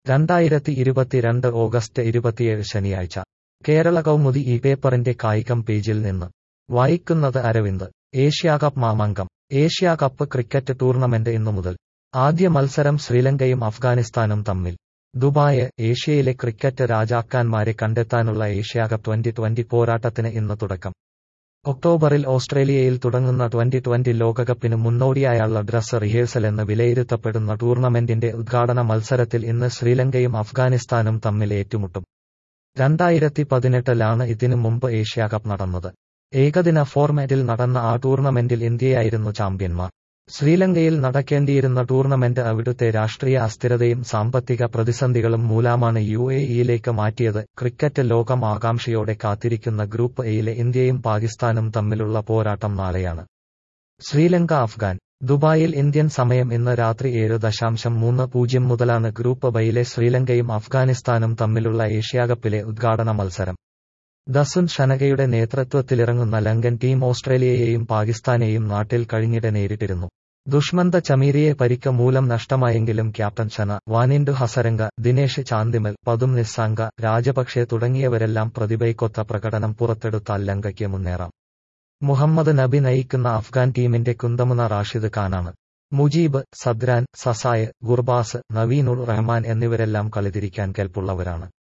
2022 August 27 ശനിയാഴ്ച കേരള കൗമുദി ഈ പേപ്പറിന്റെ കായികം പേജിൽ നിന്ന് വായിക്കുന്നത് അരവിന്ദ്. ഏഷ്യാകപ്പ് മാമാങ്കം. ഏഷ്യാകപ്പ് ക്രിക്കറ്റ് ടൂർണമെന്റ് ഇന്നു മുതൽ. ആദ്യ മത്സരം ശ്രീലങ്കയും അഫ്ഗാനിസ്ഥാനും തമ്മിൽ. ദുബായ്. ഏഷ്യയിലെ ക്രിക്കറ്റ് രാജാക്കന്മാരെ കണ്ടെത്താനുള്ള ഏഷ്യാകപ്പ് 2020 പോരാട്ടത്തിന് ഇന്ന് തുടക്കം. ഒക്ടോബറിൽ ഓസ്ട്രേലിയയിൽ തുടങ്ങുന്ന 2020 ലോകകപ്പിന് മുന്നോടിയായുള്ള ഡ്രസ് റിഹേഴ്സൽ എന്ന് വിലയിരുത്തപ്പെടുന്ന ടൂർണമെന്റിന്റെ ഉദ്ഘാടന മത്സരത്തിൽ ഇന്ന് ശ്രീലങ്കയും അഫ്ഗാനിസ്ഥാനും തമ്മിൽ ഏറ്റുമുട്ടും. 2018-ലാണ് ഇതിനു മുമ്പ് ഏഷ്യാകപ്പ് നടന്നത്. ഏകദിന ഫോർമാറ്റിൽ നടന്ന ആ ടൂർണമെന്റിൽ ഇന്ത്യയായിരുന്നു ചാമ്പ്യന്മാർ. ശ്രീലങ്കയിൽ നടക്കേണ്ടിയിരുന്ന ടൂർണമെന്റ് അവിടുത്തെ രാഷ്ട്രീയ അസ്ഥിരതയും സാമ്പത്തിക പ്രതിസന്ധികളും മൂലമാണ് UAE-യിലേക്ക് മാറ്റിയത്. ക്രിക്കറ്റ് ലോകം ആകാംക്ഷയോടെ കാത്തിരിക്കുന്ന ഗ്രൂപ്പ് എയിലെ ഇന്ത്യയും പാകിസ്ഥാനും തമ്മിലുള്ള പോരാട്ടം നാളെയാണ്. ശ്രീലങ്ക അഫ്ഗാൻ. ദുബായിൽ ഇന്ത്യൻ സമയം ഇന്ന് രാത്രി 7:30 മുതലാണ് ഗ്രൂപ്പ് ബിയിലെ ശ്രീലങ്കയും അഫ്ഗാനിസ്ഥാനും തമ്മിലുള്ള ഏഷ്യാകപ്പിലെ ഉദ്ഘാടന മത്സരം. ദസുൻ ഷനകയുടെ നേതൃത്വത്തിലിറങ്ങുന്ന ലങ്കൻ ടീം ഓസ്ട്രേലിയയെയും പാകിസ്ഥാനെയും നാട്ടിൽ കഴിഞ്ഞിടെ നേരിട്ടിരുന്നു. ദുഷ്മന്ത ചമീരിയെ പരിക്ക് മൂലം നഷ്ടമായെങ്കിലും ക്യാപ്റ്റൻ ഷന, വാനിൻഡു ഹസരംഗ, ദിനേശ് ചാന്ദിമൽ, പതും നിസ്സാങ്ക, രാജപക്ഷെ തുടങ്ങിയവരെല്ലാം പ്രതിഭയ്ക്കൊത്ത പ്രകടനം പുറത്തെടുത്താൽ ലങ്കയ്ക്ക് മുന്നേറാം. മുഹമ്മദ് നബി നയിക്കുന്ന അഫ്ഗാൻ ടീമിന്റെ കുന്തമുന റാഷിദ് ഖാനാണ്. മുജീബ്, സദ്രാൻ, സസായ്, ഗുർബാസ്, നവീനുർ റഹ്മാൻ എന്നിവരെല്ലാം കളിതിരിക്കാൻ കെൽപ്പുള്ളവരാണ്.